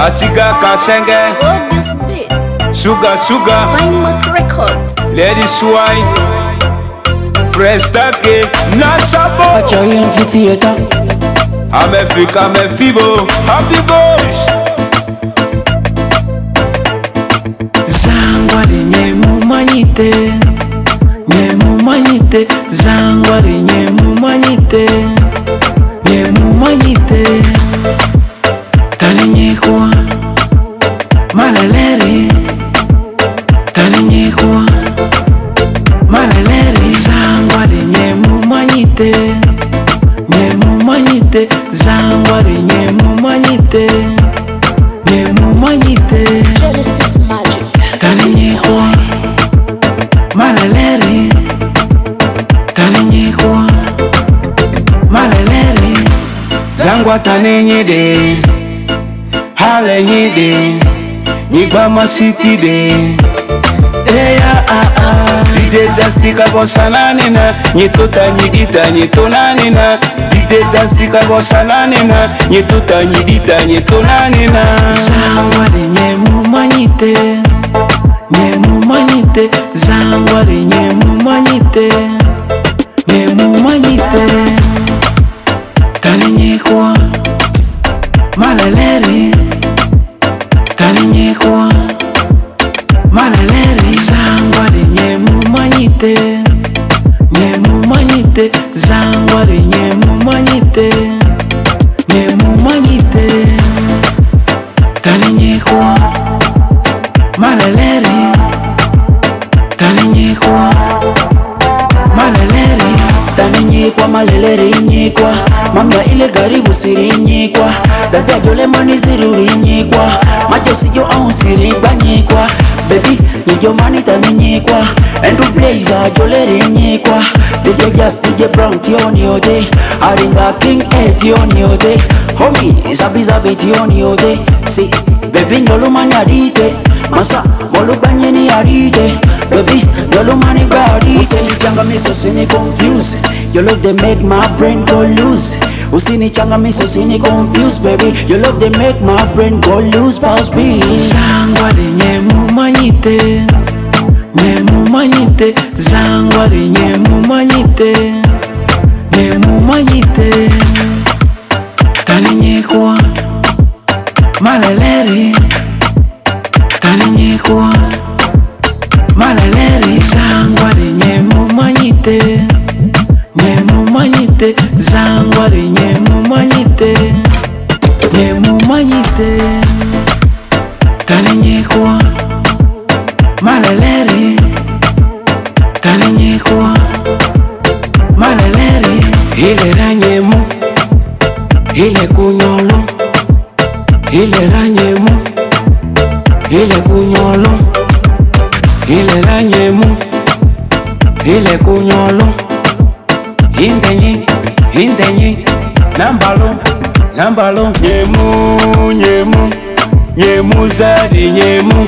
Atiga Kasenge, Oh, this beat. Sugar, Fine Mark Records. Lady Swai, Fresh Take, Nasabo, Acha amphitheater. Amefika, Mefibo, Happy Boys. Zangwari nyemumanyite, nyemumanyite. Zangwari nyemumanyite, nyemumanyite. Talinyekwa, malaleri. Talinyekwa, malaleri. Zangwari nyemumanyite, nyemumanyite. Zangwari nyemumanyite, nyemumanyite. Genesis Magic. Talinyekwa, malaleri. Talinyekwa, malaleri. Zangwa tanenyede, halenyede, nyigba city de. Eya Dide dastika bosananina, nyitota nyidita nyitonanina. Dide dastika bosananina, nyitota nyidita nyitonanina. Zangwari nyemumanyite, nyemumanyite. Zangwari nyemumanyite, nyemumanyite. Talinyekwa, malaleri. Talinyekwa, malaleri. Zangwari nyemumanyite, nyemumanyite. Zangwari nyemumanyite, nyemumanyite. Talinyekwa, malaleri. Talinyekwa, malaleri. Taninyekwa, malaleri nyekwa. Mamya ile garibu siri nyekwa. Dada jole mani ziruri nyekwa. Majo sijo au siri banyekwa. Baby, nijo mani taninyekwa. Andrew Blazer jole nyekwa. DJ Just DJ Brown tioni ode. Aringa King tioni ode. Homie, zabi tioni ode. See, baby njolo mani adite. Masa, molu banyeni adite. Baby, njolo mani badite. Useni changa miso usini confuse. Your love they make my brain go loose. Usini changa miso usini confuse, baby. Your love they make my brain go loose. Pass beat. Zangwari nyemumanyite, nyemumanyite. Zangwari nyemumanyite, nyemumanyite. Talinyekwa, malaleri. Talinyekwa, malaleri. Zangwari nyemumanyite, nyemumanyite. Zangwari nyemumanyite, nyemumanyite. Talinyekwa, malaleri. Talinyekwa, malaleri. Ile ranyemu, ile kunyolo. Ile ranyemu, ile kunyolo. Ile ranyemu, ile kunyolo. Hindenyi, nambalo. Nyemu zadi nyemu.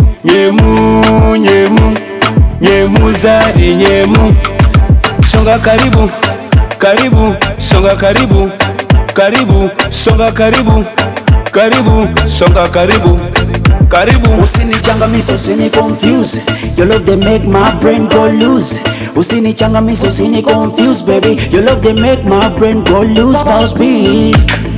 Nyemu zadi nyemu. Songa karibu, songa karibu. Songa karibu. Usini changa miso usini confuse. Your love they make my brain go loose. Usini changa miso usini confuse, baby. Your love they make my brain go loose. Bounce beat.